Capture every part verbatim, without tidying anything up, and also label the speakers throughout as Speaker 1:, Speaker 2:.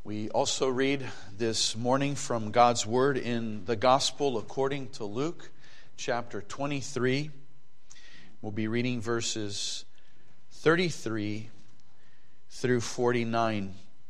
Speaker 1: We also read this morning from God's Word in the Gospel according to Luke, chapter twenty-three. We'll be reading verses thirty-three through forty-nine,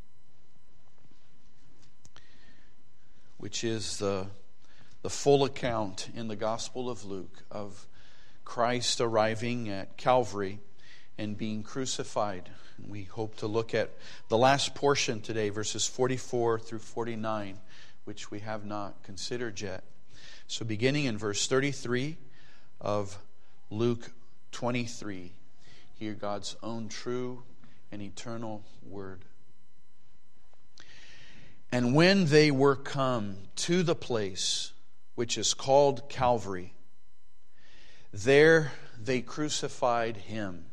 Speaker 1: which is the, the full account in the Gospel of Luke of Christ arriving at Calvary and being crucified. We hope to look at the last portion today, verses forty-four through forty-nine, which we have not considered yet. So beginning in verse thirty-three of Luke twenty-three, hear God's own true and eternal word. And when they were come to the place which is called Calvary, there they crucified him,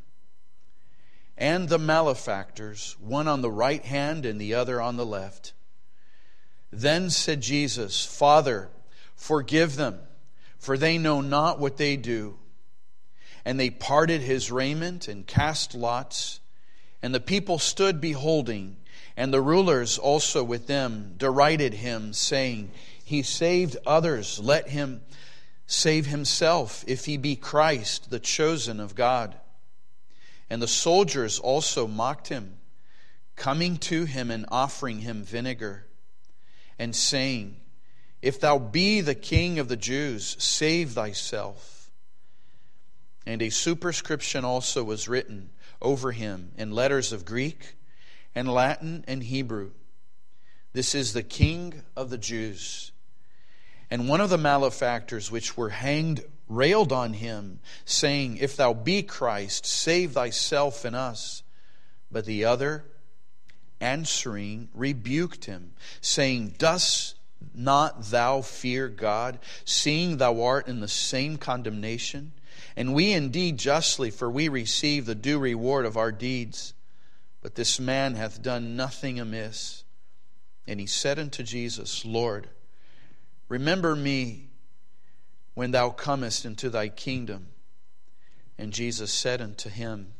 Speaker 1: and the malefactors, one on the right hand and the other on the left. Then said Jesus, Father, forgive them, for they know not what they do. And they parted his raiment and cast lots. And the people stood beholding, and the rulers also with them derided him, saying, He saved others, let him save himself, if he be Christ, the chosen of God. And the soldiers also mocked him, coming to him and offering him vinegar, and saying, If thou be the King of the Jews, save thyself. And a superscription also was written over him in letters of Greek and Latin and Hebrew, This is the King of the Jews. And one of the malefactors which were hanged railed on him, saying, If thou be Christ, save thyself and us. But the other, answering, rebuked him, saying, Dost not thou fear God, seeing thou art in the same condemnation? And we indeed justly, for we receive the due reward of our deeds. But this man hath done nothing amiss. And he said unto Jesus, Lord, remember me when thou comest into thy kingdom. And Jesus said unto him,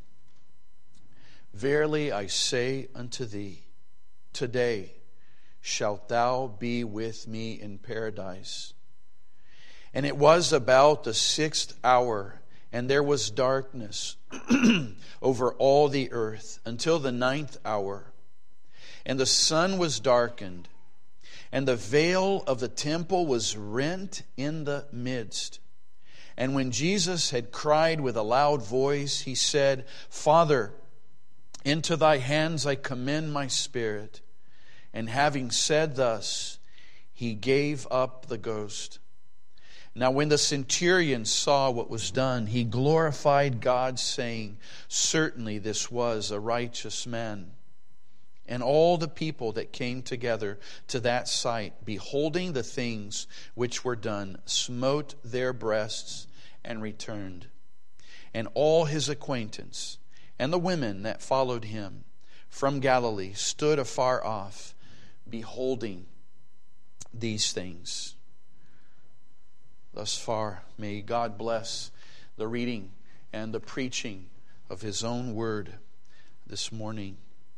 Speaker 1: Verily I say unto thee, today shalt thou be with me in paradise. And it was about the sixth hour, and there was darkness over all the earth until the ninth hour. And the sun was darkened, and the veil of the temple was rent in the midst. And when Jesus had cried with a loud voice, he said, Father, into thy hands I commend my spirit. And having said thus, he gave up the ghost. Now when the centurion saw what was done, he glorified God, saying, Certainly this was a righteous man. And all the people that came together to that sight, beholding the things which were done, smote their breasts and returned. And all his acquaintance and the women that followed him from Galilee stood afar off, beholding these things. Thus far, may God bless the reading and the preaching of His own word this morning.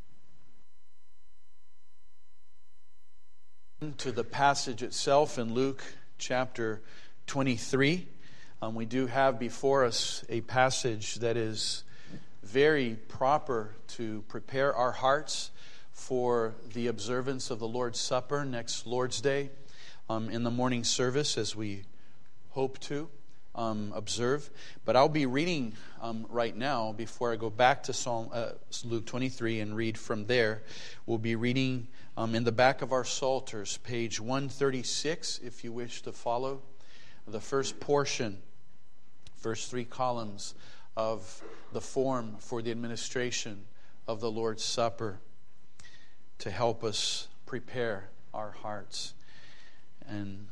Speaker 1: To the passage itself in Luke chapter twenty-three. Um, we do have before us a passage that is very proper to prepare our hearts for the observance of the Lord's Supper next Lord's Day um, in the morning service, as we hope to um, observe. But I'll be reading um, right now before I go back to Psalm, uh, Luke twenty-three and read from there. We'll be reading Um, in the back of our Psalters, page one thirty-six, if you wish to follow the first portion, first three columns of the form for the administration of the Lord's Supper to help us prepare our hearts. And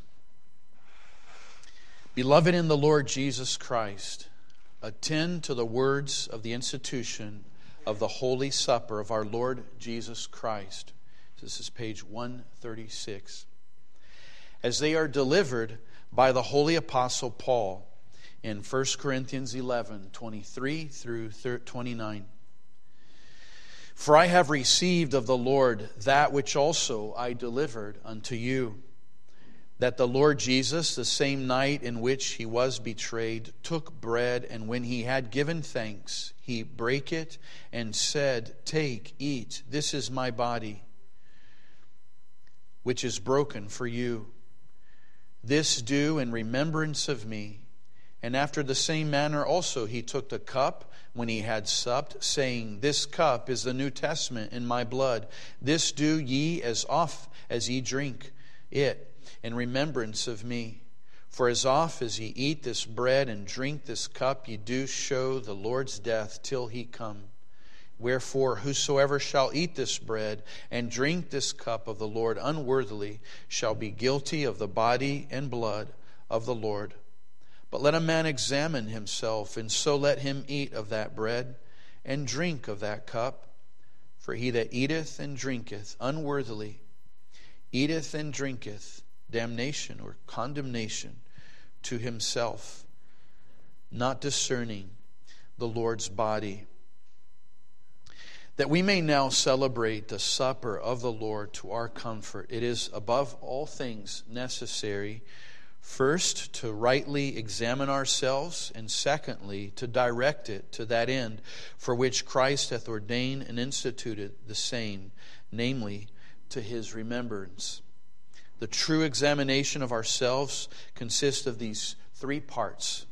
Speaker 1: beloved in the Lord Jesus Christ, attend to the words of the institution of the Holy Supper of our Lord Jesus Christ. This is page one thirty-six. As they are delivered by the Holy Apostle Paul in First Corinthians eleven, twenty-three through twenty-nine. For I have received of the Lord that which also I delivered unto you, that the Lord Jesus, the same night in which he was betrayed, took bread, and when he had given thanks, he brake it and said, Take, eat, this is my body, which is broken for you. This do in remembrance of me. And after the same manner also he took the cup when he had supped, saying, This cup is the New Testament in my blood. This do ye as oft as ye drink it in remembrance of me. For as oft as ye eat this bread and drink this cup, ye do show the Lord's death till he come. Wherefore, whosoever shall eat this bread and drink this cup of the Lord unworthily shall be guilty of the body and blood of the Lord. But let a man examine himself, and so let him eat of that bread and drink of that cup. For he that eateth and drinketh unworthily eateth and drinketh damnation or condemnation to himself, not discerning the Lord's body. That we may now celebrate the supper of the Lord to our comfort, it is above all things necessary, first, to rightly examine ourselves, and secondly, to direct it to that end for which Christ hath ordained and instituted the same, namely, to his remembrance. The true examination of ourselves consists of these three parts.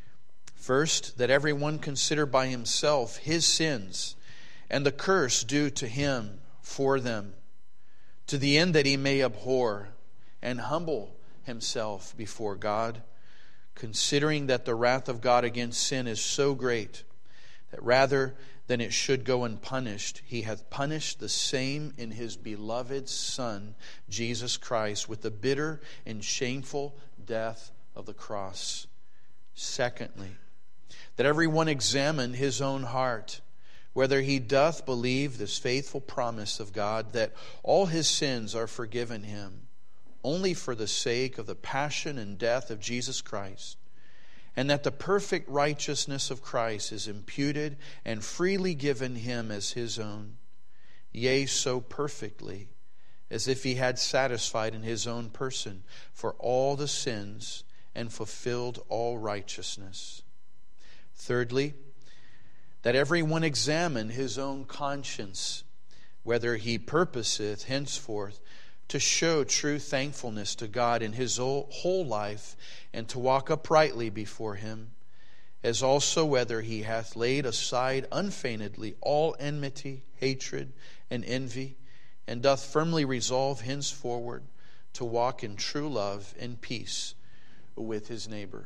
Speaker 1: First, that everyone consider by himself his sins and the curse due to him for them, to the end that he may abhor and humble himself before God, considering that the wrath of God against sin is so great that rather than it should go unpunished, he hath punished the same in his beloved Son, Jesus Christ, with the bitter and shameful death of the cross. Secondly, that everyone examine his own heart, whether he doth believe this faithful promise of God, that all his sins are forgiven him, only for the sake of the passion and death of Jesus Christ, and that the perfect righteousness of Christ is imputed and freely given him as his own, yea, so perfectly, as if he had satisfied in his own person for all the sins and fulfilled all righteousness. Thirdly, that everyone examine his own conscience, whether he purposeth henceforth to show true thankfulness to God in his whole life, and to walk uprightly before him, as also whether he hath laid aside unfeignedly all enmity, hatred, and envy, and doth firmly resolve henceforward to walk in true love and peace with his neighbor.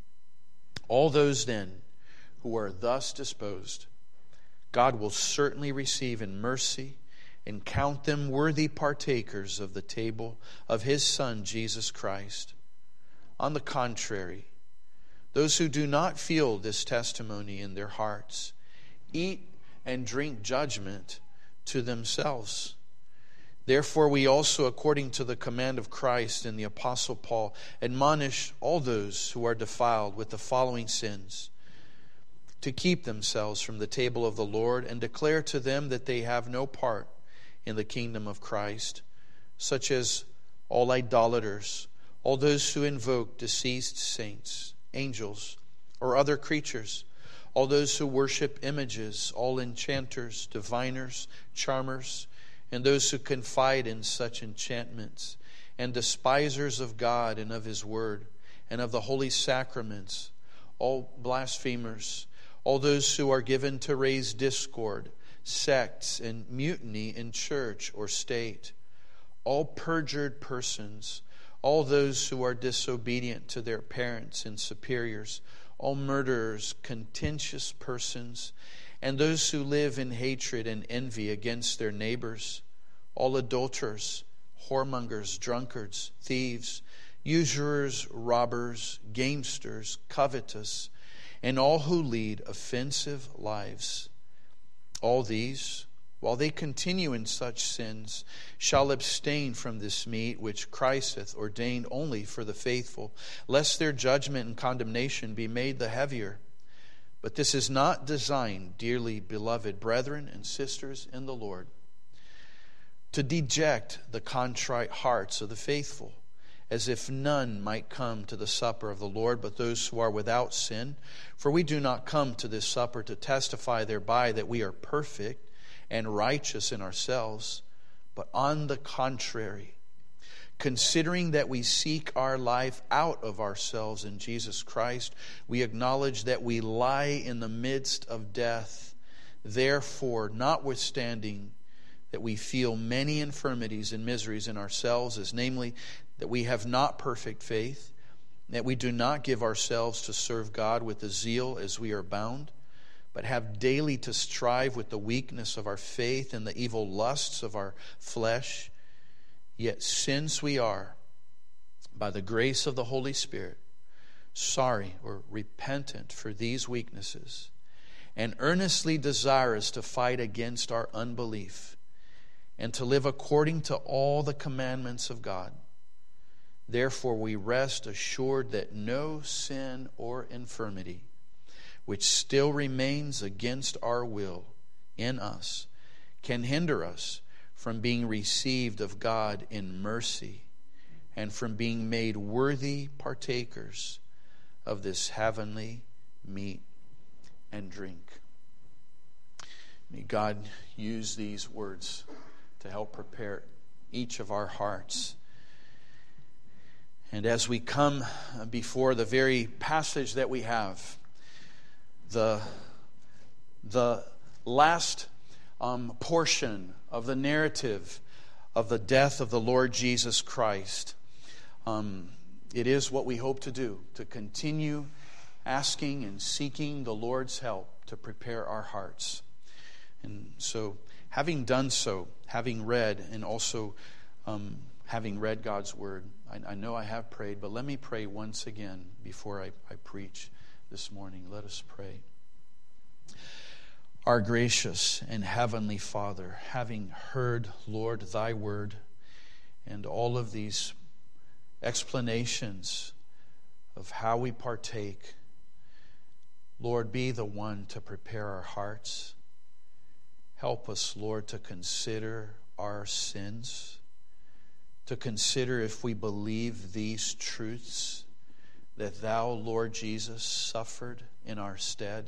Speaker 1: All those then who are thus disposed, God will certainly receive in mercy, and count them worthy partakers of the table of his Son, Jesus Christ. On the contrary, those who do not feel this testimony in their hearts eat and drink judgment to themselves. Therefore we also, according to the command of Christ and the Apostle Paul, admonish all those who are defiled with the following sins, to keep themselves from the table of the Lord, and declare to them that they have no part in the kingdom of Christ, such as all idolaters, all those who invoke deceased saints, angels, or other creatures, all those who worship images, all enchanters, diviners, charmers, and those who confide in such enchantments, and despisers of God and of his word, and of the holy sacraments, all blasphemers, all those who are given to raise discord, sects, and mutiny in church or state, all perjured persons, all those who are disobedient to their parents and superiors, all murderers, contentious persons, and those who live in hatred and envy against their neighbors, all adulterers, whoremongers, drunkards, thieves, usurers, robbers, gamesters, covetous, and all who lead offensive lives. All these, while they continue in such sins, shall abstain from this meat which Christ hath ordained only for the faithful, lest their judgment and condemnation be made the heavier. But this is not designed, dearly beloved brethren and sisters in the Lord, to deject the contrite hearts of the faithful, as if none might come to the supper of the Lord, but those who are without sin. For we do not come to this supper to testify thereby that we are perfect and righteous in ourselves, but on the contrary, considering that we seek our life out of ourselves in Jesus Christ, we acknowledge that we lie in the midst of death. Therefore, notwithstanding that we feel many infirmities and miseries in ourselves, as namely that we have not perfect faith, that we do not give ourselves to serve God with the zeal as we are bound, but have daily to strive with the weakness of our faith and the evil lusts of our flesh. Yet since we are, by the grace of the Holy Spirit, sorry or repentant for these weaknesses, and earnestly desirous to fight against our unbelief, and to live according to all the commandments of God, therefore we rest assured that no sin or infirmity, which still remains against our will in us, can hinder us from being received of God in mercy and from being made worthy partakers of this heavenly meat and drink. May God use these words to help prepare each of our hearts. And as we come before the very passage that we have, the, the last um, portion of the narrative of the death of the Lord Jesus Christ, um, it is what we hope to do, to continue asking and seeking the Lord's help to prepare our hearts. And so, having done so, having read, and also um, having read God's Word, I, I know I have prayed, but let me pray once again before I, I preach this morning. Let us pray. Our gracious and heavenly Father, having heard, Lord, Thy Word and all of these explanations of how we partake, Lord, be the one to prepare our hearts. Help us, Lord, to consider our sins, to consider if we believe these truths, that Thou, Lord Jesus, suffered in our stead.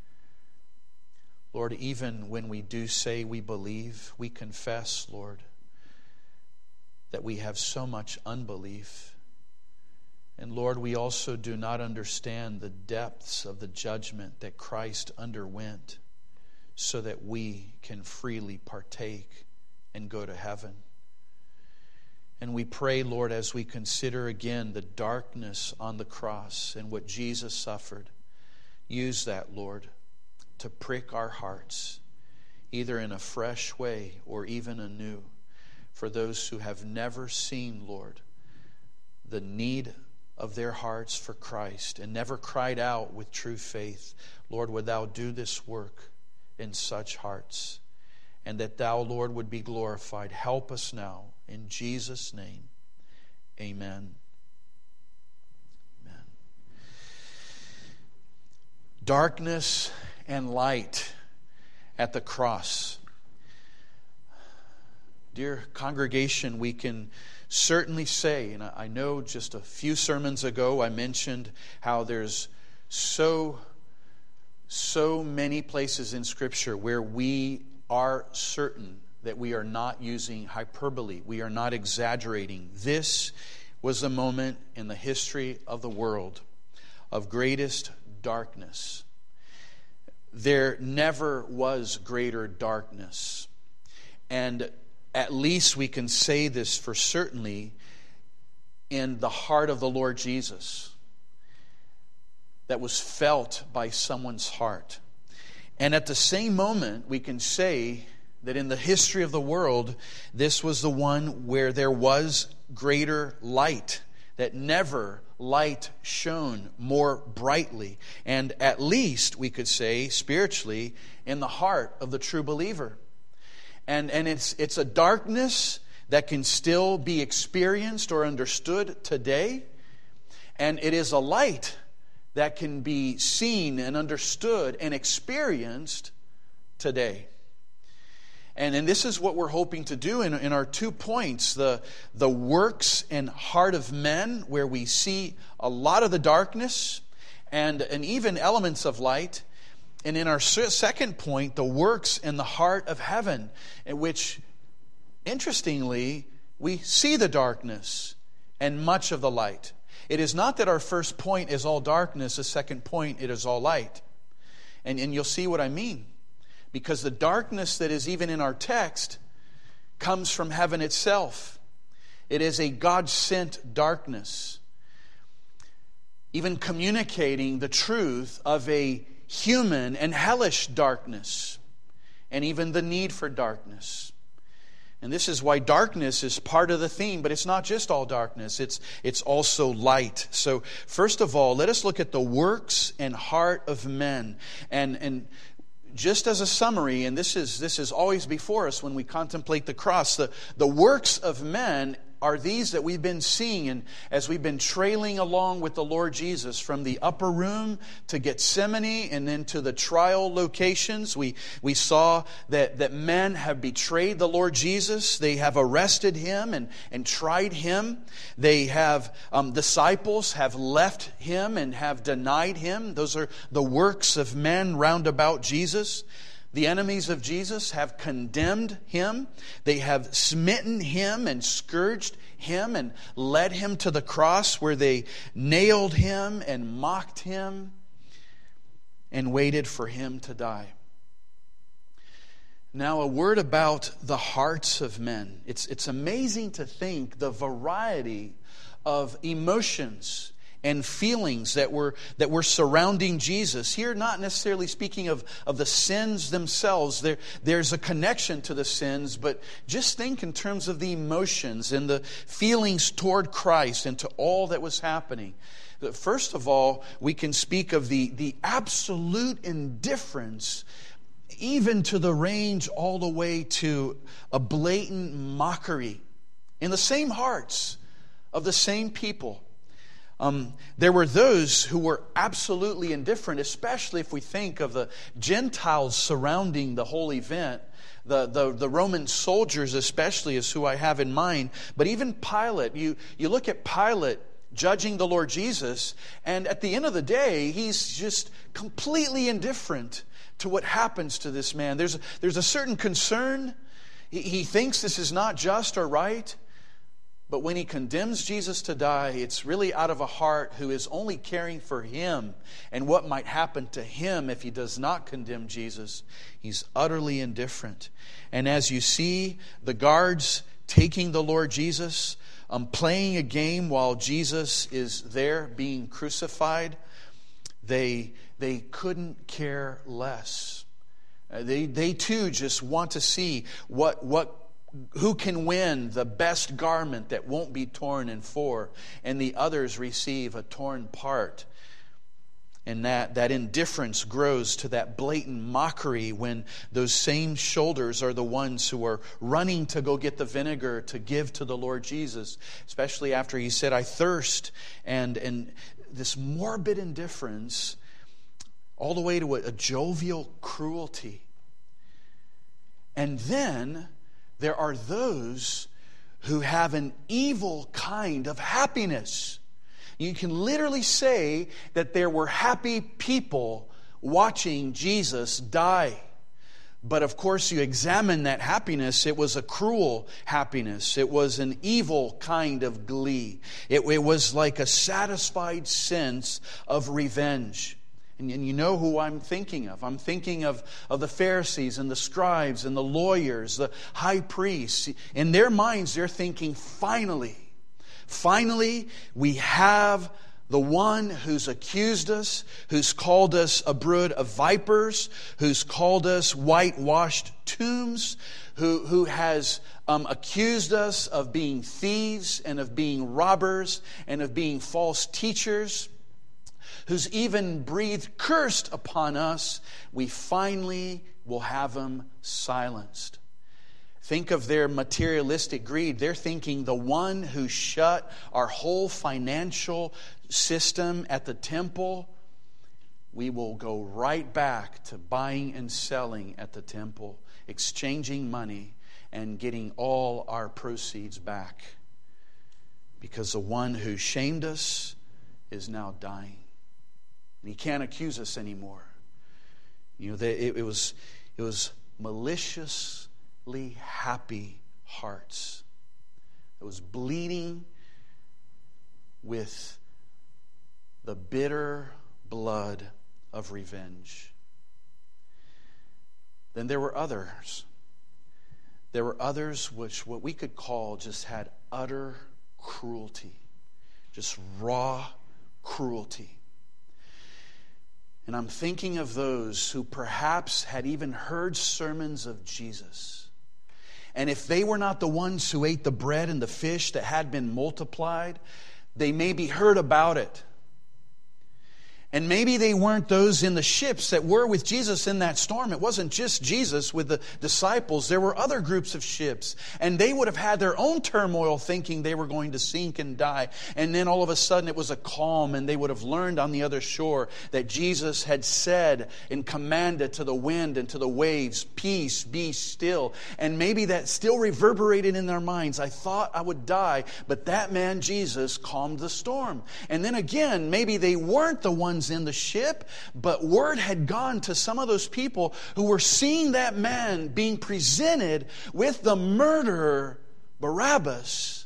Speaker 1: Lord, even when we do say we believe, we confess, Lord, that we have so much unbelief. And Lord, we also do not understand the depths of the judgment that Christ underwent so that we can freely partake and go to heaven. And we pray, Lord, as we consider again the darkness on the cross and what Jesus suffered, use that, Lord, to prick our hearts, either in a fresh way or even anew, for those who have never seen, Lord, the need of their hearts for Christ and never cried out with true faith. Lord, would Thou do this work in such hearts, and that Thou, Lord, would be glorified. Help us now, in Jesus' name. Amen. Amen. Darkness and light at the cross. Dear congregation, we can certainly say, and I know just a few sermons ago I mentioned how there's so, so many places in Scripture where we are certain that we are not using hyperbole, we are not exaggerating. This was a moment in the history of the world of greatest darkness. There never was greater darkness. And at least we can say this for certainly in the heart of the Lord Jesus, that was felt by someone's heart. And at the same moment, we can say that in the history of the world, this was the one where there was greater light, that never light shone more brightly. And at least, we could say, spiritually, in the heart of the true believer. And, and it's, it's a darkness that can still be experienced or understood today. And it is a light that can be seen and understood and experienced today. And, and this is what we're hoping to do in, in our two points, the, the works and heart of men, where we see a lot of the darkness and, and even elements of light. And in our second point, the works and the heart of heaven, in which, interestingly, we see the darkness and much of the light. It is not that our first point is all darkness, the second point it is all light. And, and you'll see what I mean. Because the darkness that is even in our text comes from heaven itself. It is a God-sent darkness. Even communicating the truth of a human and hellish darkness. And even the need for darkness. And this is why darkness is part of the theme, but it's not just all darkness, it's it's also light. So first of all, let us look at the works and heart of men. And and just as a summary, and this is this is always before us when we contemplate the cross, the, the works of men are these that we've been seeing, and as we've been trailing along with the Lord Jesus from the upper room to Gethsemane and then to the trial locations. We we saw that, that men have betrayed the Lord Jesus. They have arrested Him and, and tried Him. They have, um, disciples have left Him and have denied Him. Those are the works of men round about Jesus. The enemies of Jesus have condemned Him. They have smitten Him and scourged Him and led Him to the cross, where they nailed Him and mocked Him and waited for Him to die. Now, a word about the hearts of men. It's, it's amazing to think the variety of emotions and feelings that were that were surrounding Jesus. Here, not necessarily speaking of, of the sins themselves. There, there's a connection to the sins, but just think in terms of the emotions and the feelings toward Christ and to all that was happening. First of all, we can speak of the, the absolute indifference, even to the range all the way to a blatant mockery in the same hearts of the same people. Um, there were those who were absolutely indifferent, especially if we think of the Gentiles surrounding the whole event. The, the, the Roman soldiers especially is who I have in mind. But even Pilate, you, you look at Pilate judging the Lord Jesus, and at the end of the day, he's just completely indifferent to what happens to this man. There's, there's a certain concern. He, he thinks this is not just or right. But when he condemns Jesus to die, it's really out of a heart who is only caring for him and what might happen to him if he does not condemn Jesus. He's utterly indifferent. And as you see the guards taking the Lord Jesus, um, playing a game while Jesus is there being crucified, they, they couldn't care less. Uh, they, they too just want to see what what. Who can win the best garment that won't be torn in four, and the others receive a torn part. And that, that indifference grows to that blatant mockery when those same shoulders are the ones who are running to go get the vinegar to give to the Lord Jesus, especially after He said, I thirst. And, and this morbid indifference all the way to a, a jovial cruelty. And then there are those who have an evil kind of happiness. You can literally say that there were happy people watching Jesus die. But of course, you examine that happiness, it was a cruel happiness. It was an evil kind of glee. It, it was like a satisfied sense of revenge. And, and you know who I'm thinking of. I'm thinking of, of the Pharisees and the scribes and the lawyers, the high priests. In their minds, they're thinking, finally, finally, we have the one who's accused us, who's called us a brood of vipers, who's called us whitewashed tombs, who, who has um, accused us of being thieves and of being robbers and of being false teachers, who's even breathed cursed upon us. We finally will have Him silenced. Think of their materialistic greed. They're thinking the one who shut our whole financial system at the temple we will go right back to buying and selling at the temple, exchanging money, and getting all our proceeds back. Because the one who shamed us is now dying. And he can't accuse us anymore. You know, they, it, it was it was maliciously happy hearts. It was bleeding with the bitter blood of revenge. Then there were others. There were others which what we could call just had utter cruelty. Just raw cruelty. And I'm thinking of those who perhaps had even heard sermons of Jesus. And if they were not the ones who ate the bread and the fish that had been multiplied, they maybe heard about it. And maybe they weren't those in the ships that were with Jesus in that storm. It wasn't just Jesus with the disciples. There were other groups of ships. And they would have had their own turmoil thinking they were going to sink and die. And then all of a sudden it was a calm, and they would have learned on the other shore that Jesus had said and commanded to the wind and to the waves, "Peace, be still." And maybe that still reverberated in their minds. I thought I would die, but that man Jesus calmed the storm. And then again, maybe they weren't the ones in the ship, but word had gone to some of those people who were seeing that man being presented with the murderer Barabbas.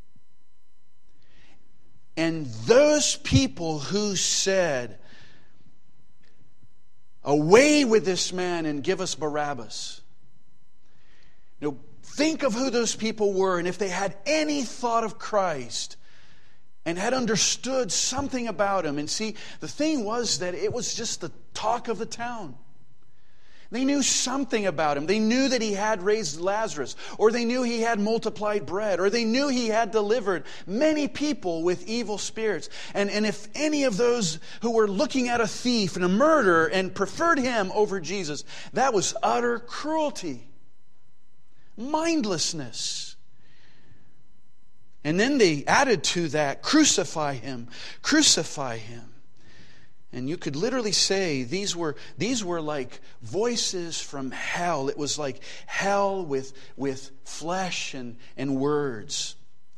Speaker 1: And those people who said, "Away with this man and give us Barabbas." You know, think of who those people were, and if they had any thought of Christ and had understood something about him. And see, the thing was that it was just the talk of the town. They knew something about him. They knew that he had raised Lazarus, or they knew he had multiplied bread, or they knew he had delivered many people with evil spirits. And, and if any of those who were looking at a thief and a murderer and preferred him over Jesus, that was utter cruelty, mindlessness. And then they added to that, "Crucify him, crucify him." And you could literally say these were these were like voices from hell. It was like hell with, with flesh and, and words.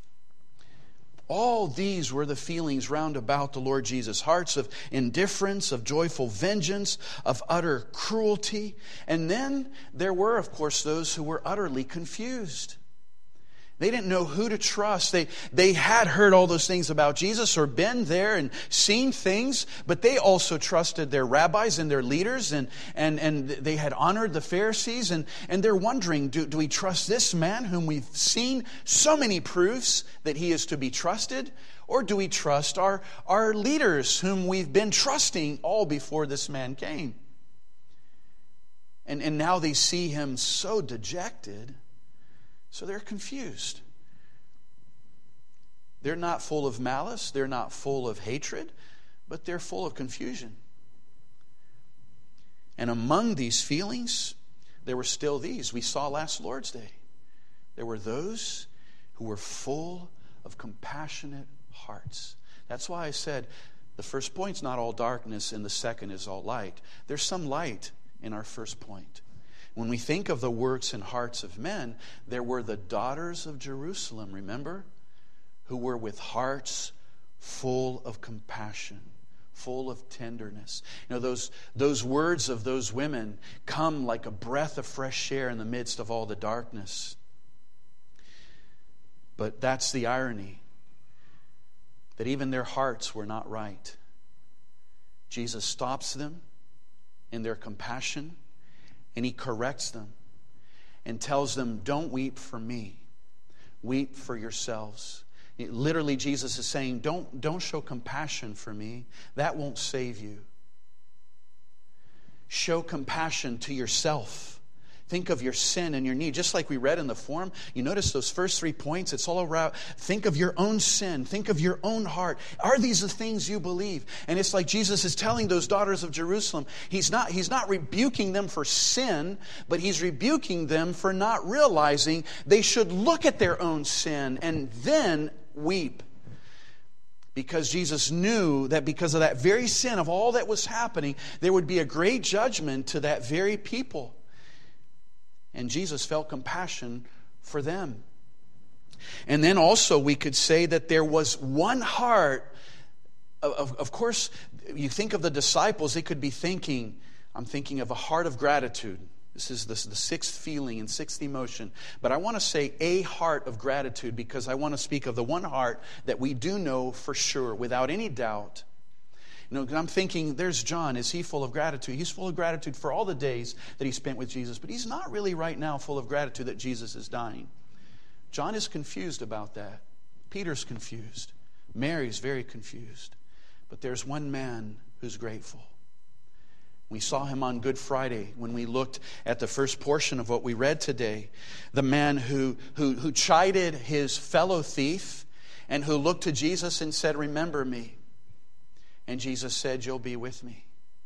Speaker 1: All these were the feelings round about the Lord Jesus. Hearts of indifference, of joyful vengeance, of utter cruelty. And then there were, of course, those who were utterly confused. They didn't know who to trust. They, they had heard all those things about Jesus or been there and seen things, but they also trusted their rabbis and their leaders, and, and, and they had honored the Pharisees. And, and they're wondering, do, do we trust this man whom we've seen so many proofs that he is to be trusted? Or do we trust our, our leaders whom we've been trusting all before this man came? And, and now they see him so dejected. So they're confused. They're not full of malice. They're not full of hatred. But they're full of confusion. And among these feelings, there were still these. We saw last Lord's Day. There were those who were full of compassionate hearts. That's why I said the first point's not all darkness and the second is all light. There's some light in our first point. When we think of the works and hearts of men, there were the daughters of Jerusalem, remember? Who were with hearts full of compassion, full of tenderness. You know, those, those words of those women come like a breath of fresh air in the midst of all the darkness. But that's the irony, that even their hearts were not right. Jesus stops them in their compassion, and he corrects them and tells them, "Don't weep for me. Weep for yourselves." It, literally, Jesus is saying, don't, don't show compassion for me. That won't save you. Show compassion to yourself. Think of your sin and your need. Just like we read in the form, you notice those first three points, it's all around. Think of your own sin. Think of your own heart. Are these the things you believe? And it's like Jesus is telling those daughters of Jerusalem, he's not, he's not rebuking them for sin, but he's rebuking them for not realizing they should look at their own sin and then weep. Because Jesus knew that because of that very sin of all that was happening, there would be a great judgment to that very people. And Jesus felt compassion for them. And then also we could say that there was one heart. Of, of course, you think of the disciples, they could be thinking, I'm thinking of a heart of gratitude. This is the, the sixth feeling and sixth emotion. But I want to say a heart of gratitude because I want to speak of the one heart that we do know for sure, without any doubt. You know, I'm thinking, there's John. Is he full of gratitude? He's full of gratitude for all the days that he spent with Jesus. But he's not really right now full of gratitude that Jesus is dying. John is confused about that. Peter's confused. Mary's very confused. But there's one man who's grateful. We saw him on Good Friday when we looked at the first portion of what we read today. The man who, who, who chided his fellow thief and who looked to Jesus and said, remember me. And Jesus said, you'll be with me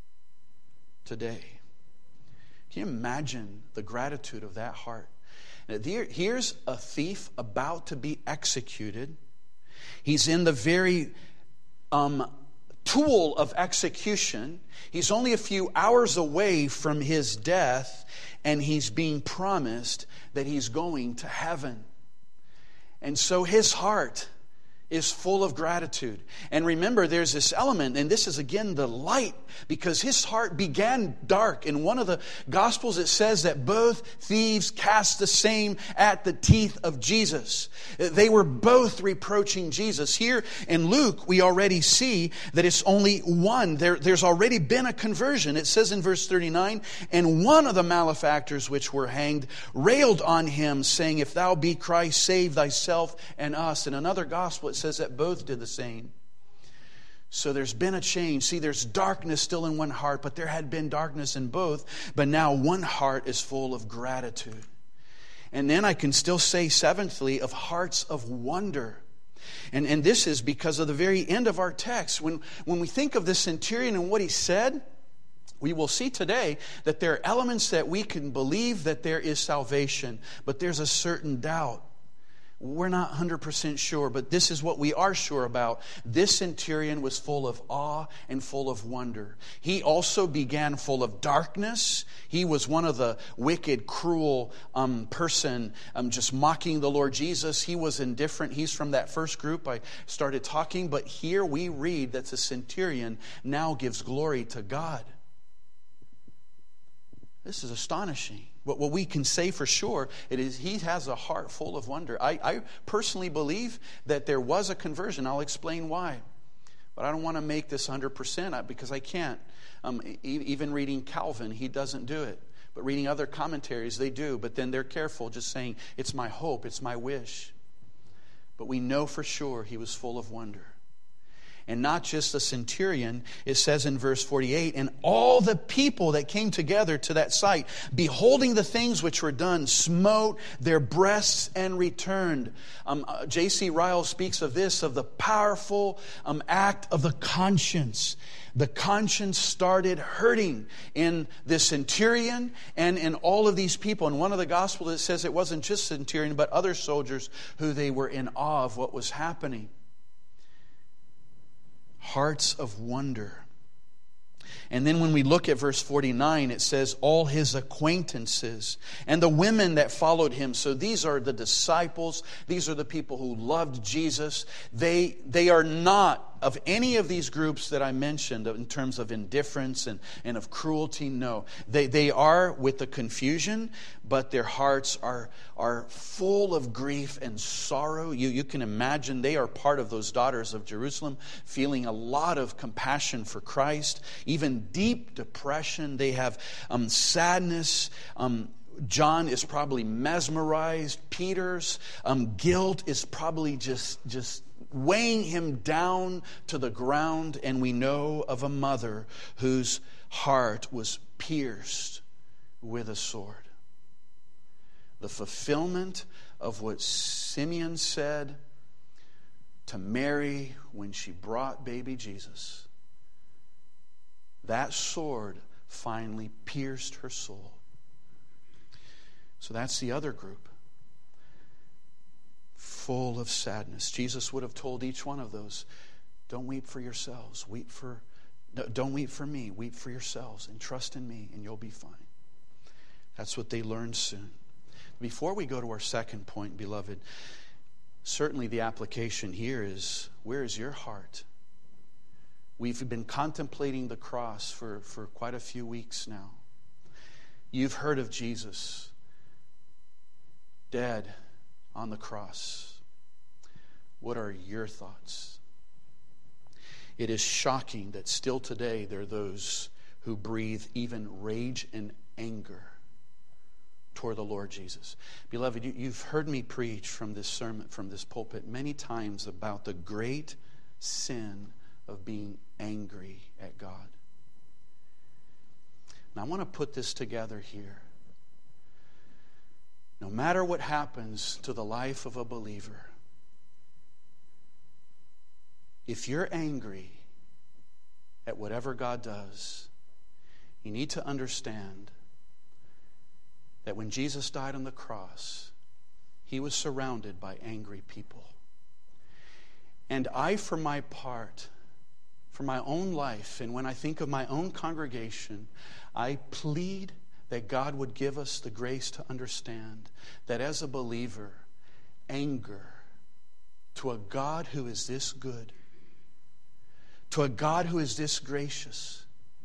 Speaker 1: today. Can you imagine the gratitude of that heart? Now, here's a thief about to be executed. He's in the very um, tool of execution. He's only a few hours away from his death, and he's being promised that he's going to heaven. And so his heart is full of gratitude. And remember, there's this element, and this is again the light, because his heart began dark. In one of the Gospels it says that both thieves cast the same at the teeth of Jesus. They were both reproaching Jesus. Here in Luke, we already see that it's only one. There, there's already been a conversion. It says in verse thirty-nine, and one of the malefactors which were hanged railed on him, saying, if thou be Christ, save thyself and us. In another Gospel it says that both did the same. So there's been a change. See, there's darkness still in one heart, but there had been darkness in both. But now one heart is full of gratitude. And then I can still say, seventhly, of hearts of wonder. And, and this is because of the very end of our text. When, when we think of the centurion and what he said, we will see today that there are elements that we can believe that there is salvation, but there's a certain doubt. We're not one hundred percent sure, but this is what we are sure about. This centurion was full of awe and full of wonder. He also began full of darkness. He was one of the wicked, cruel um, person um, just mocking the Lord Jesus. He was indifferent. He's from that first group I started talking. But here we read that the centurion now gives glory to God. This is astonishing. What, what we can say for sure, it is he has a heart full of wonder. I, I personally believe that there was a conversion. I'll explain why. But I don't want to make this one hundred percent because I can't. Um, e- even reading Calvin, he doesn't do it. But reading other commentaries, they do. But then they're careful, just saying, it's my hope, it's my wish. But we know for sure he was full of wonder. And not just the centurion, it says in verse forty-eight, and all the people that came together to that sight, beholding the things which were done, smote their breasts and returned. Um, uh, J C Ryle speaks of this, of the powerful um, act of the conscience. The conscience started hurting in this centurion and in all of these people. In one of the Gospels it says it wasn't just centurion, but other soldiers who they were in awe of what was happening. Hearts of wonder. And then when we look at verse forty-nine, it says, all his acquaintances and the women that followed him. So these are the disciples. These are the people who loved Jesus. They, they are not of any of these groups that I mentioned in terms of indifference and, and of cruelty. No. They, they are with the confusion, but their hearts are, are full of grief and sorrow. You, you can imagine they are part of those daughters of Jerusalem, feeling a lot of compassion for Christ, even deep depression. They have um, sadness. Um, John is probably mesmerized. Peter's um, guilt is probably just, just weighing him down to the ground. And we know of a mother whose heart was pierced with a sword. The fulfillment of what Simeon said to Mary when she brought baby Jesus. That sword finally pierced her soul. So that's the other group. Full of sadness. Jesus would have told each one of those, Don't weep for yourselves. Weep for, no, don't weep for me. Weep for yourselves and trust in me and you'll be fine. That's what they learned soon. Before we go to our second point, beloved, certainly the application here is, where is your heart? We've been contemplating the cross for, for quite a few weeks now. You've heard of Jesus dead on the cross. What are your thoughts? It is shocking that still today there are those who breathe even rage and anger toward the Lord Jesus. Beloved, you, you've heard me preach from this sermon, from this pulpit many times about the great sin of being angry at God. And I want to put this together here. No matter what happens to the life of a believer, if you're angry at whatever God does, you need to understand that when Jesus died on the cross, he was surrounded by angry people. And I, for my part, for my own life, and when I think of my own congregation, I plead that God would give us the grace to understand that as a believer, anger to a God who is this good, to a God who is this gracious,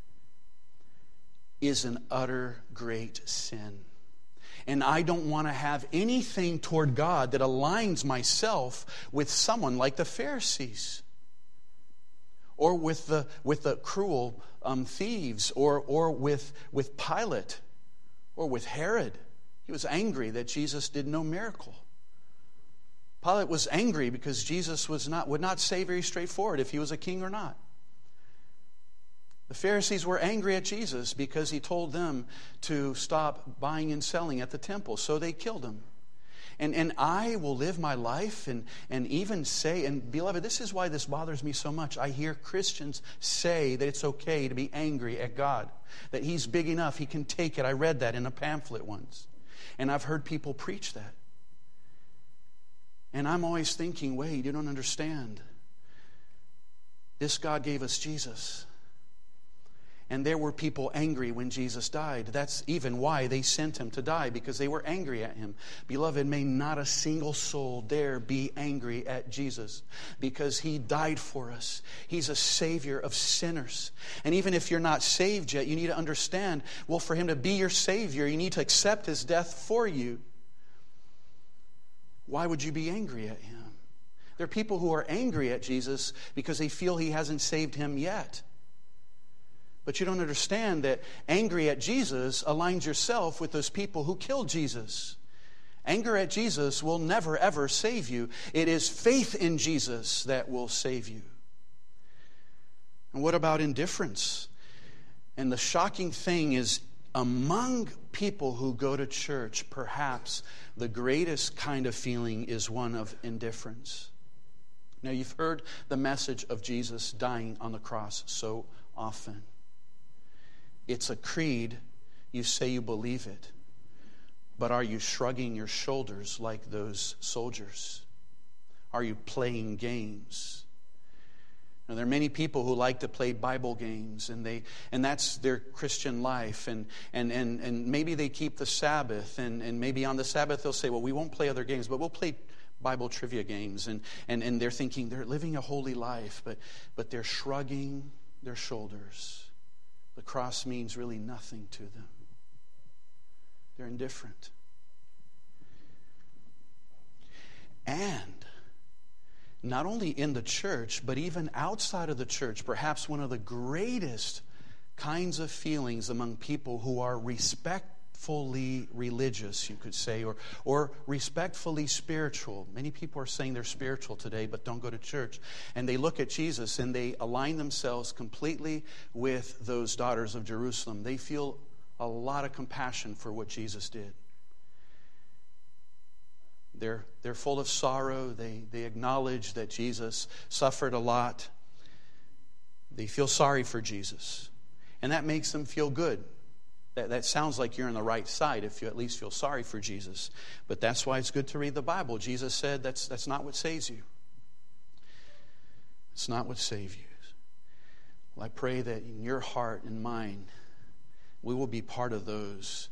Speaker 1: is an utter great sin. And I don't want to have anything toward God that aligns myself with someone like the Pharisees, or with the with the cruel um, thieves, or or with with Pilate, or with Herod. He was angry that Jesus did no miracle. Pilate was angry because Jesus was not would not say very straightforward if he was a king or not. The Pharisees were angry at Jesus because he told them to stop buying and selling at the temple, so they killed him. And and I will live my life and, and even say, and beloved, this is why this bothers me so much. I hear Christians say that it's okay to be angry at God, that he's big enough, he can take it. I read that in a pamphlet once. And I've heard people preach that. And I'm always thinking, wait, you don't understand. This God gave us Jesus. And there were people angry when Jesus died. That's even why they sent him to die, because they were angry at him. Beloved, may not a single soul dare be angry at Jesus, because he died for us. He's a Savior of sinners. And even if you're not saved yet, you need to understand, well, for him to be your Savior, you need to accept his death for you. Why would you be angry at him? There are people who are angry at Jesus because they feel he hasn't saved him yet. But you don't understand that angry at Jesus aligns yourself with those people who killed Jesus. Anger at Jesus will never, ever save you. It is faith in Jesus that will save you. And what about indifference? And the shocking thing is, among people who go to church, perhaps the greatest kind of feeling is one of indifference. Now, you've heard the message of Jesus dying on the cross so often. It's a creed. You say you believe it. But are you shrugging your shoulders like those soldiers? Are you playing games? Now, there are many people who like to play Bible games, and they and that's their Christian life. And and and, and maybe they keep the Sabbath, and, and maybe on the Sabbath they'll say, well, we won't play other games, but we'll play Bible trivia games. And, and, and they're thinking they're living a holy life, but but they're shrugging their shoulders. The cross means really nothing to them. They're indifferent. And not only in the church, but even outside of the church, perhaps one of the greatest kinds of feelings among people who are respectfully religious, you could say, or, or respectfully spiritual. Many people are saying they're spiritual today, but don't go to church. And they look at Jesus and they align themselves completely with those daughters of Jerusalem. They feel a lot of compassion for what Jesus did. They're, they're full of sorrow. They, they acknowledge that Jesus suffered a lot. They feel sorry for Jesus. And that makes them feel good. That, that sounds like you're on the right side if you at least feel sorry for Jesus. But that's why it's good to read the Bible. Jesus said that's, that's not what saves you. It's not what saves you. Well, I pray that in your heart and mind, we will be part of those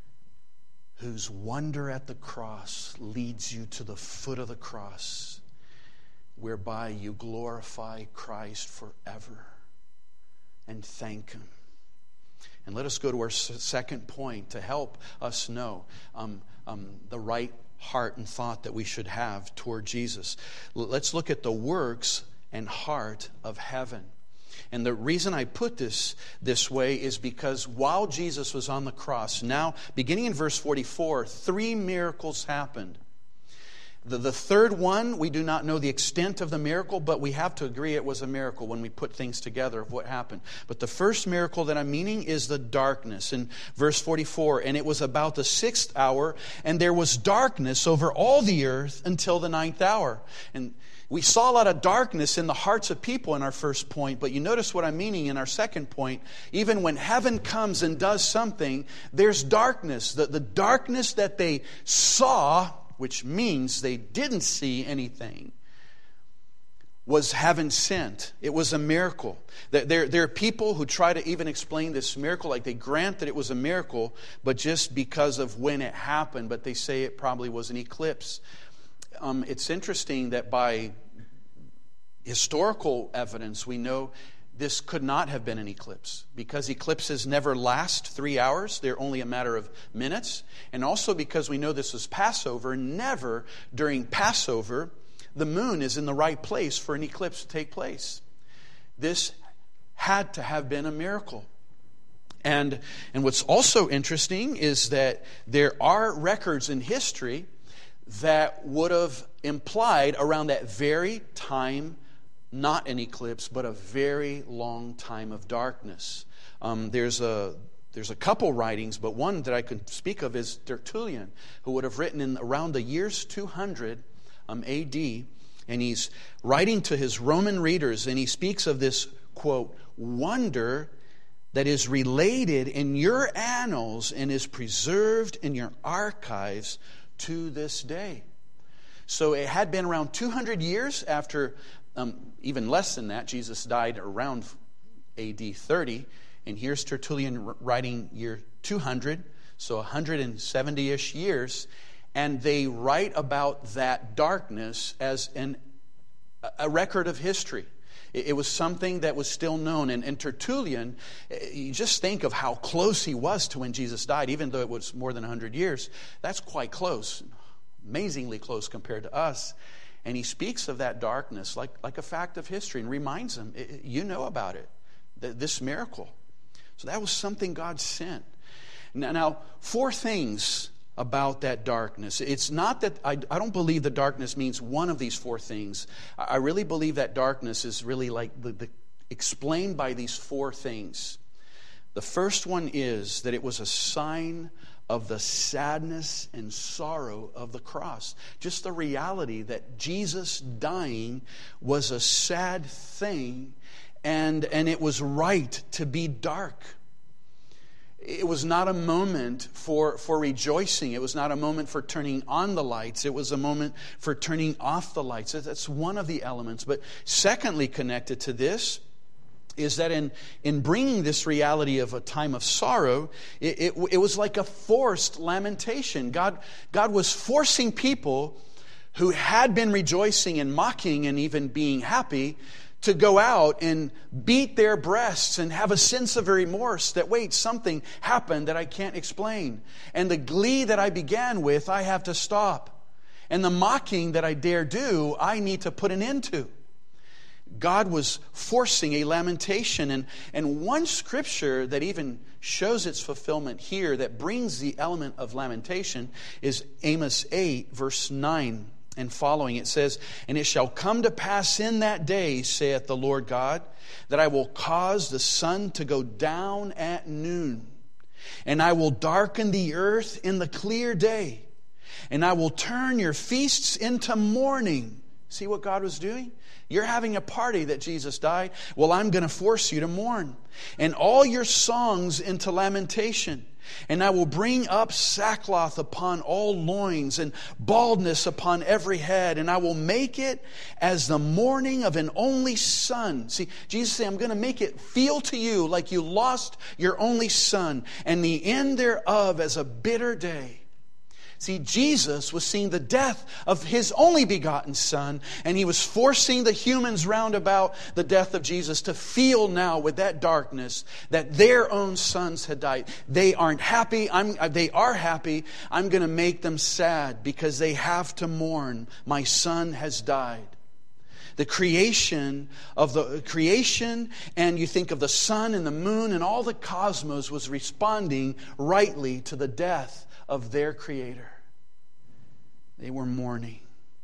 Speaker 1: whose wonder at the cross leads you to the foot of the cross, whereby you glorify Christ forever and thank Him. And let us go to our second point to help us know um, um, the right heart and thought that we should have toward Jesus. Let's look at the works and heart of heaven. And the reason I put this this way is because while Jesus was on the cross, now beginning in verse forty-four, three miracles happened. The, the third one, we do not know the extent of the miracle, but we have to agree it was a miracle when we put things together of what happened. But the first miracle that I'm meaning is the darkness. In verse forty-four, and it was about the sixth hour, and there was darkness over all the earth until the ninth hour. And we saw a lot of darkness in the hearts of people in our first point, but you notice what I'm meaning in our second point. Even when heaven comes and does something, there's darkness. The, the darkness that they saw, which means they didn't see anything, was heaven sent. It was a miracle. There, there are people who try to even explain this miracle, like they grant that it was a miracle, but just because of when it happened, but they say it probably was an eclipse. Um, it's interesting that by historical evidence, we know this could not have been an eclipse, because eclipses never last three hours. They're only a matter of minutes. And also because we know this was Passover, never during Passover, the moon is in the right place for an eclipse to take place. This had to have been a miracle. And, and what's also interesting is that there are records in history that would have implied around that very time, not an eclipse, but a very long time of darkness. Um, there's a there's a couple writings, but one that I can speak of is Tertullian, who would have written in around the years two hundred um, A D, and he's writing to his Roman readers, and he speaks of this, quote, wonder that is related in your annals and is preserved in your archives to this day. So it had been around two hundred years after, um, even less than that, Jesus died around A D thirty. And here's Tertullian writing year two hundred, so one hundred seventy-ish years. And they write about that darkness as an, a record of history. It was something that was still known. And, and Tertullian, you just think of how close he was to when Jesus died, even though it was more than one hundred years. That's quite close, amazingly close compared to us. And he speaks of that darkness like, like a fact of history and reminds them, you know about it, this miracle. So that was something God sent. Now, now four things about that darkness. It's not that, I, I don't believe the darkness means one of these four things. I really believe that darkness is really like the, the explained by these four things. The first one is that it was a sign of the sadness and sorrow of the cross. Just the reality that Jesus dying was a sad thing, and, and it was right to be dark. It was not a moment for, for rejoicing. It was not a moment for turning on the lights. It was a moment for turning off the lights. That's one of the elements. But secondly, connected to this, is that in, in bringing this reality of a time of sorrow, it, it, it was like a forced lamentation. God, God was forcing people who had been rejoicing and mocking and even being happy to go out and beat their breasts and have a sense of remorse that, wait, something happened that I can't explain. And the glee that I began with, I have to stop. And the mocking that I dare do, I need to put an end to. God was forcing a lamentation. And, and one scripture that even shows its fulfillment here, that brings the element of lamentation, is Amos eight, verse nine and following. It says, and it shall come to pass in that day, saith the Lord God, that I will cause the sun to go down at noon, and I will darken the earth in the clear day, and I will turn your feasts into mourning, See what God was doing? You're having a party that Jesus died. Well, I'm going to force you to mourn. And all your songs into lamentation. And I will bring up sackcloth upon all loins and baldness upon every head. And I will make it as the mourning of an only son. See, Jesus said, I'm going to make it feel to you like you lost your only son. And the end thereof as a bitter day. See, Jesus was seeing the death of His only begotten Son, and He was forcing the humans round about the death of Jesus to feel now with that darkness that their own sons had died. They aren't happy. I'm, they are happy. I'm going to make them sad because they have to mourn. My son has died. The creation of the creation, and you think of the sun and the moon and all the cosmos was responding rightly to the death of their Creator. They were mourning.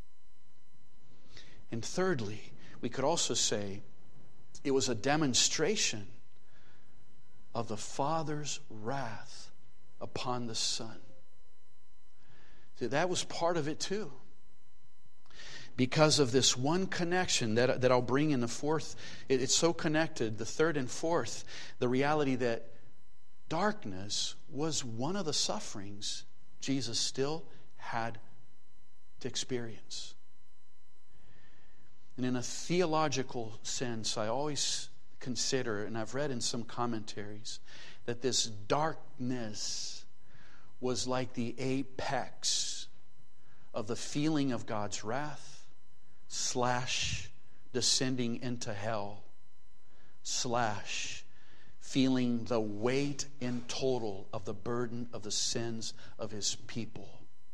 Speaker 1: And thirdly, we could also say it was a demonstration of the Father's wrath upon the Son. See, that was part of it too. Because of this one connection that, that I'll bring in the fourth, it, it's so connected, the third and fourth, the reality that darkness was one of the sufferings Jesus still had to experience. And in a theological sense, I always consider, and I've read in some commentaries, that this darkness was like the apex of the feeling of God's wrath, slash descending into hell, slash feeling the weight in total of the burden of the sins of His people.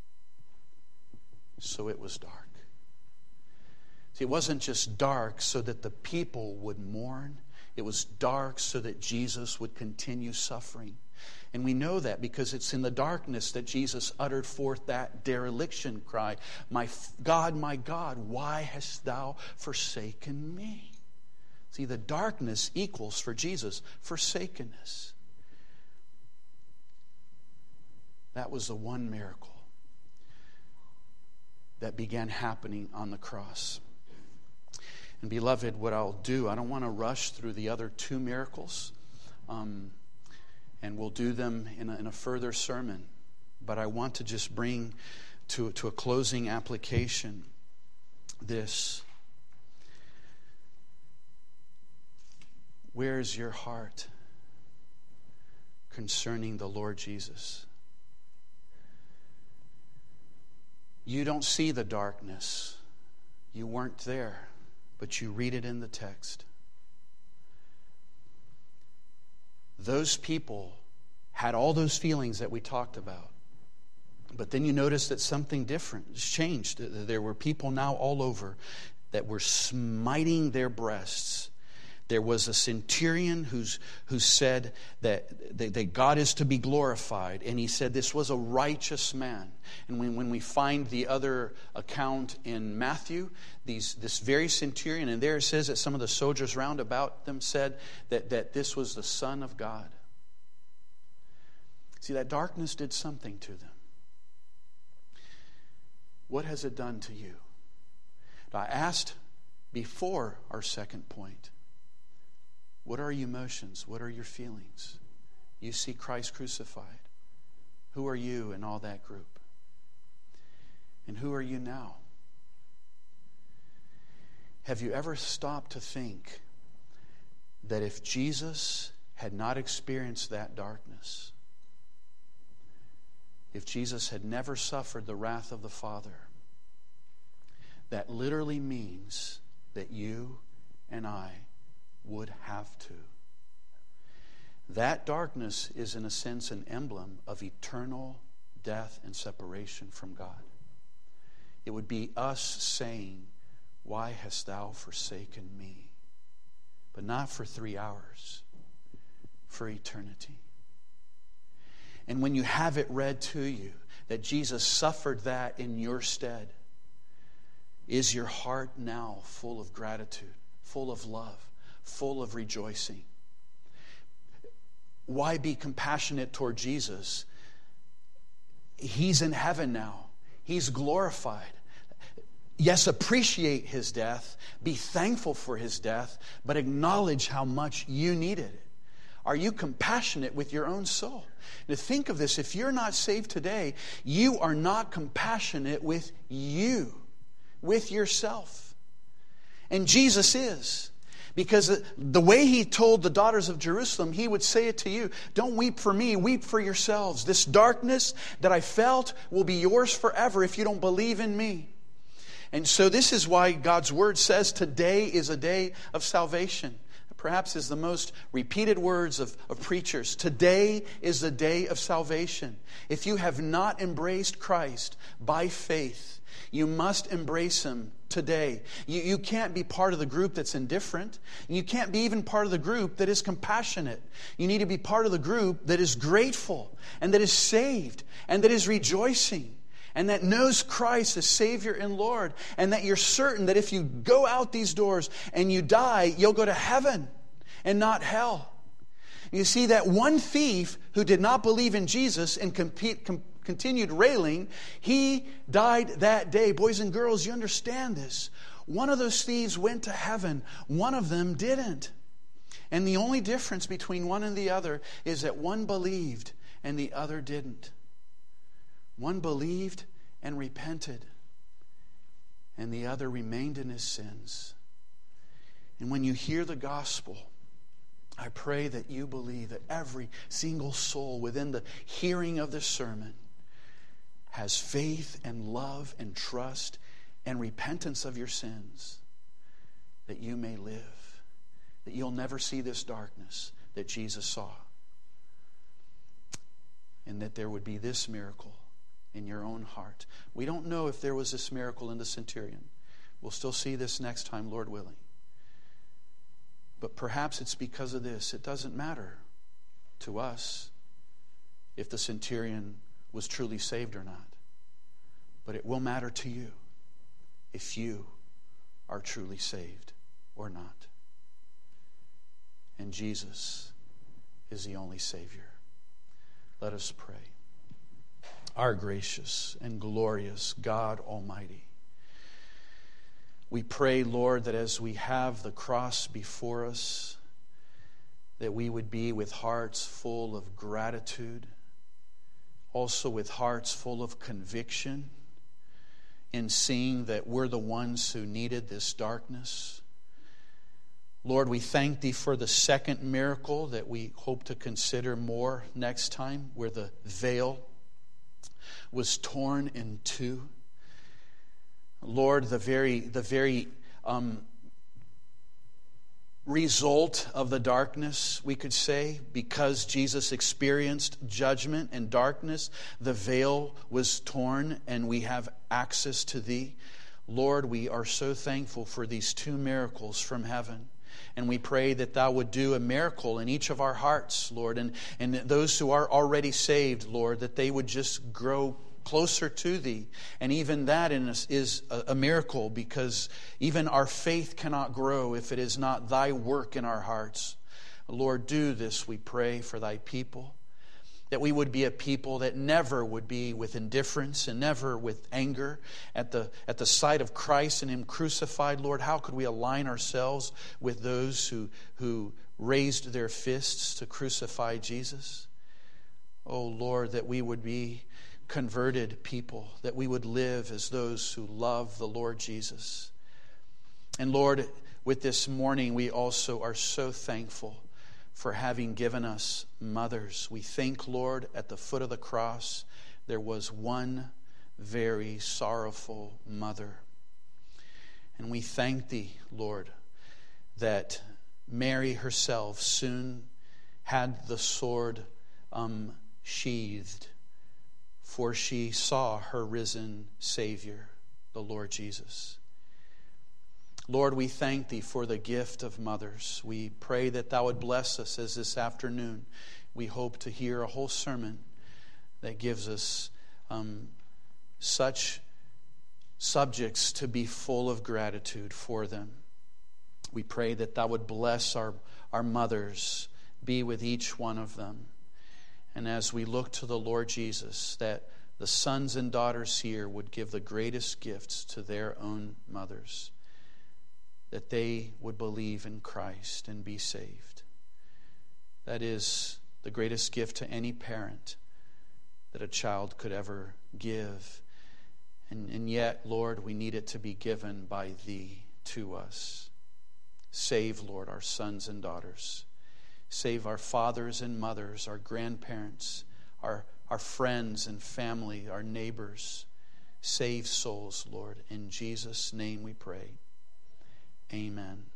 Speaker 1: So it was dark. See, it wasn't just dark so that the people would mourn. It was dark so that Jesus would continue suffering. And we know that because it's in the darkness that Jesus uttered forth that dereliction cry. My God, my God, why hast thou forsaken me? See, the darkness equals for Jesus forsakenness. That was the one miracle that began happening on the cross. And beloved, what I'll do, I don't want to rush through the other two miracles, um, and we'll do them in a, in a further sermon. But I want to just bring to, to a closing application this. Where is your heart concerning the Lord Jesus? You don't see the darkness. You weren't there, but you read it in the text. Those people had all those feelings that we talked about. But then you notice that something different has changed. There were people now all over that were smiting their breasts. There was a centurion who's, who said that, that, that God is to be glorified. And he said this was a righteous man. And when, when we find the other account in Matthew, these, this very centurion, and there it says that some of the soldiers round about them said that, that this was the Son of God. See, that darkness did something to them. What has it done to you? I asked before our second point, what are your emotions? What are your feelings? You see Christ crucified. Who are you in all that group? And who are you now? Have you ever stopped to think that if Jesus had not experienced that darkness, if Jesus had never suffered the wrath of the Father, that literally means that you and I would have to. That darkness is in a sense an emblem of eternal death and separation from God. It would be us saying, why hast thou forsaken me? But not for three hours, for eternity. And when you have it read to you that Jesus suffered that in your stead, is your heart now full of gratitude, full of love, full of rejoicing? Why be compassionate toward Jesus? He's in heaven now. He's glorified. yes, appreciate his death, be thankful for his death, but acknowledge how much you needed it. Are you compassionate with your own soul? Now think of this. If you're not saved today, you are not compassionate with you, with yourself. And Jesus is. Because the way he told the daughters of Jerusalem, he would say it to you. Don't weep for me, weep for yourselves. This darkness that I felt will be yours forever if you don't believe in me. And so this is why God's word says today is a day of salvation. Perhaps is the most repeated words of, of preachers. Today is the day of salvation. If you have not embraced Christ by faith, you must embrace him today. You, you can't be part of the group that's indifferent. You can't be even part of the group that is compassionate. You need to be part of the group that is grateful and that is saved and that is rejoicing and that knows Christ as Savior and Lord, and that you're certain that if you go out these doors and you die, you'll go to heaven and not hell. You see, that one thief who did not believe in Jesus and compete, com- continued railing, he died that day. Boys and girls, you understand this. One of those thieves went to heaven. One of them didn't. And the only difference between one and the other is that one believed and the other didn't. One believed and repented, and the other remained in his sins. And when you hear the gospel, I pray that you believe that every single soul within the hearing of this sermon has faith and love and trust and repentance of your sins, that you may live, that you'll never see this darkness that Jesus saw, and that there would be this miracle in your own heart. We don't know if there was this miracle in the centurion. We'll still see this next time, Lord willing. But perhaps it's because of this. It doesn't matter to us if the centurion was truly saved or not. But it will matter to you if you are truly saved or not. And Jesus is the only Savior. Let us pray. Our gracious and glorious God Almighty, we pray, Lord, that as we have the cross before us, that we would be with hearts full of gratitude, also with hearts full of conviction in seeing that we're the ones who needed this darkness. Lord, we thank Thee for the second miracle that we hope to consider more next time, where the veil was torn in two. Lord, the very, the very um, result of the darkness, we could say, because Jesus experienced judgment and darkness, the veil was torn and we have access to Thee. Lord, we are so thankful for these two miracles from heaven. And we pray that Thou would do a miracle in each of our hearts, Lord. And, and those who are already saved, Lord, that they would just grow closer to Thee. And even that is a miracle, because even our faith cannot grow if it is not Thy work in our hearts. Lord, do this, we pray, for Thy people. That we would be a people that never would be with indifference and never with anger at the at the sight of Christ and Him crucified. Lord, how could we align ourselves with those who, who raised their fists to crucify Jesus? Oh, Lord, that we would be converted people, that we would live as those who love the Lord Jesus. And Lord, with this morning, we also are so thankful for having given us mothers. We think, Lord, at the foot of the cross, there was one very sorrowful mother. And we thank Thee, Lord, that Mary herself soon had the sword um, sheathed, for she saw her risen Savior, the Lord Jesus. Lord, we thank Thee for the gift of mothers. We pray that Thou would bless us as this afternoon we hope to hear a whole sermon that gives us um, such subjects to be full of gratitude for them. We pray that Thou would bless our, our mothers, be with each one of them. And as we look to the Lord Jesus, that the sons and daughters here would give the greatest gifts to their own mothers, that they would believe in Christ and be saved. That is the greatest gift to any parent that a child could ever give. And, and yet, Lord, we need it to be given by Thee to us. Save, Lord, our sons and daughters. Save our fathers and mothers, our grandparents, our, our friends and family, our neighbors. Save souls, Lord. In Jesus' name we pray. Amen.